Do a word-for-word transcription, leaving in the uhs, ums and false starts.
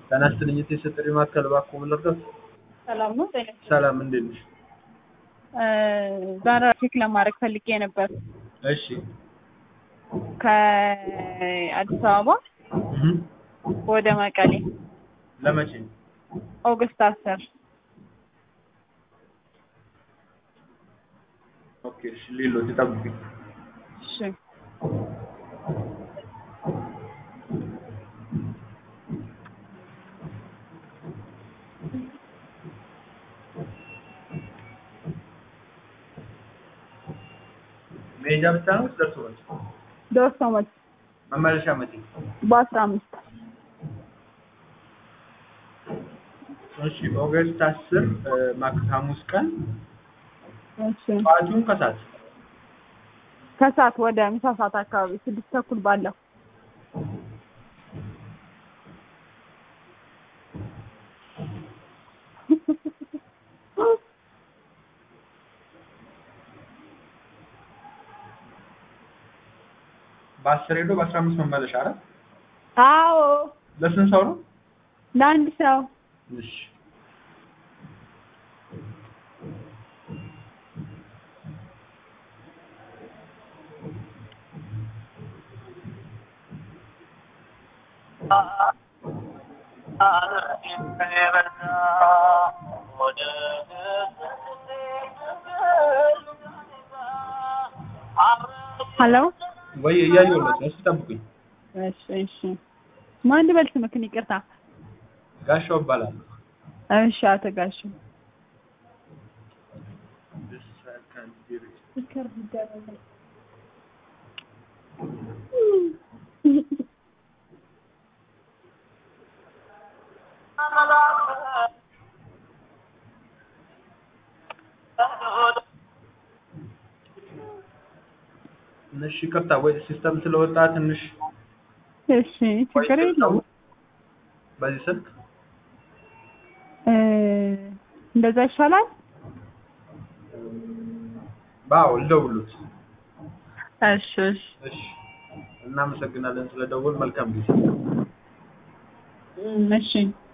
ተናስተልኝ የተሰጠኝ ማከል ባኮ ምልርደት ሰላም ነው ጤና ሰላም እንዴት ነሽ እ ዛሬ ቼክ ለማድረግ ፈልጌ ነበር እሺ ከአዲስ አበባ እህ ወደ መቀሌ ለመቼ ኦገስት አስር ኦኬ እሺ ሌሎ ተጠብቂ እሺ ሜጃ ብቻ ነው ደርሶት ደርሶት መመለሻ መቼ በአስራ አምስት እሺ ኦገስት አስር ማክሰኞ ቀን እሺ ጧቱን ከሰዓት ከሰዓት ወደ ምሳ ሰዓት አካባቢ ስድስት ተኩል ባለው በአስር ሄዶ በአስራ አምስት መመለሻ አይደል አዎ ለስንት ሰው ነው ለአንድ ሰው እሺ ሄሎ ወይ እያየሁለት ነው ተጠብቁኝ እሺ እሺ ማን ልበል ስምክን ይቅርታ ጋሻው ይባላል እሺ አቶ ጋሻው እሺ ከፍታ ወይ ሲስተም ስለወጣ ትንሽ እሺ ችግር የለውም በዚህ ስልክ እ እንደዛ ይሻላል ባው ልደውሉት እሺ እሺ እሺ እናመሰግናለን ስለደወል መልካም ጊዜ እሺ